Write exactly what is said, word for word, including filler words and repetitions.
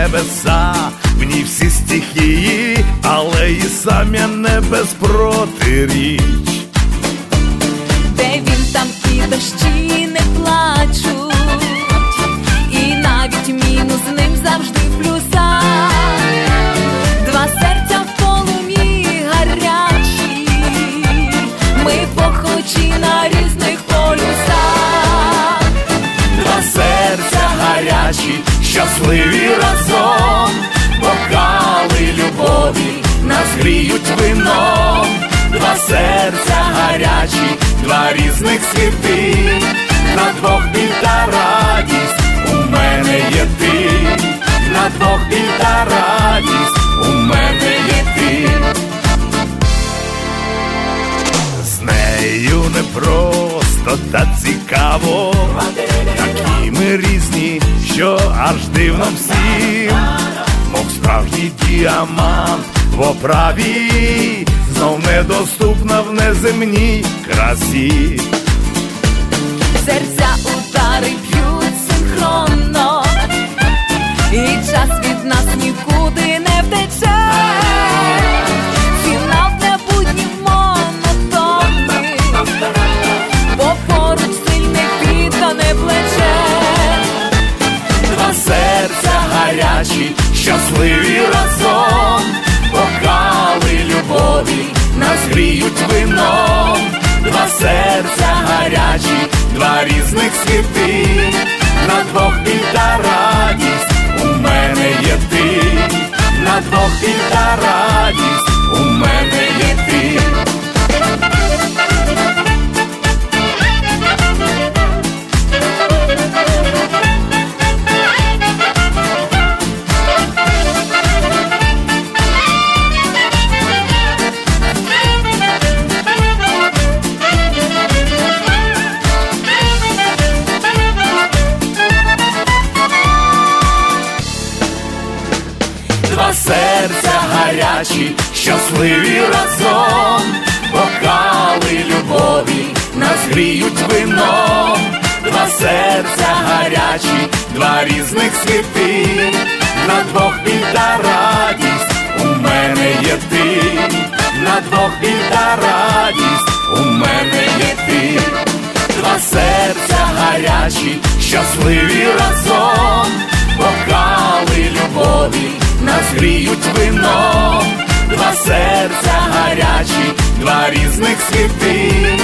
небеса, в ній всі стихії, але і самі небес протиріч. Де він, там і дощі не плачуть, і навіть мінус з ним завжди плюса. Два серця в полум'ї гарячі, ми похожі на різних полюсах. Два серця гарячі, щасливі разом, бокали любові нас гріють вином. Два серця гарячі, два різних світи, на двох біль та радість, у мене є ти. На двох біль та радість, у мене є ти. З нею не просто та цікаво, такі ми різні, що аж дивно всім, мов справжній діамант в оправі, знов недоступна в неземній красі. Серця удари б'ють синхронно, і час від нас нікуди не втече. Фінал для буднів монотонний, бо поруч сильне піддане плече. Два серця гарячі, щасливі разом, бокали любові нас гріють вином. Два серця гарячі, два різних світи, на двох біль та радість, у мене є ти. На двох біль та радість, у мене є ти. Два серця гарячі, щасливі разом, бокали любові нас гріють вином. Два серця гарячі, два різних світи, на двох біль та радість, у мене є ти. На двох біль та радість, у мене є ти. Два серця гарячі, щасливі разом, бокали любові нас гріють вином. Два серця гарячі, два різних світи,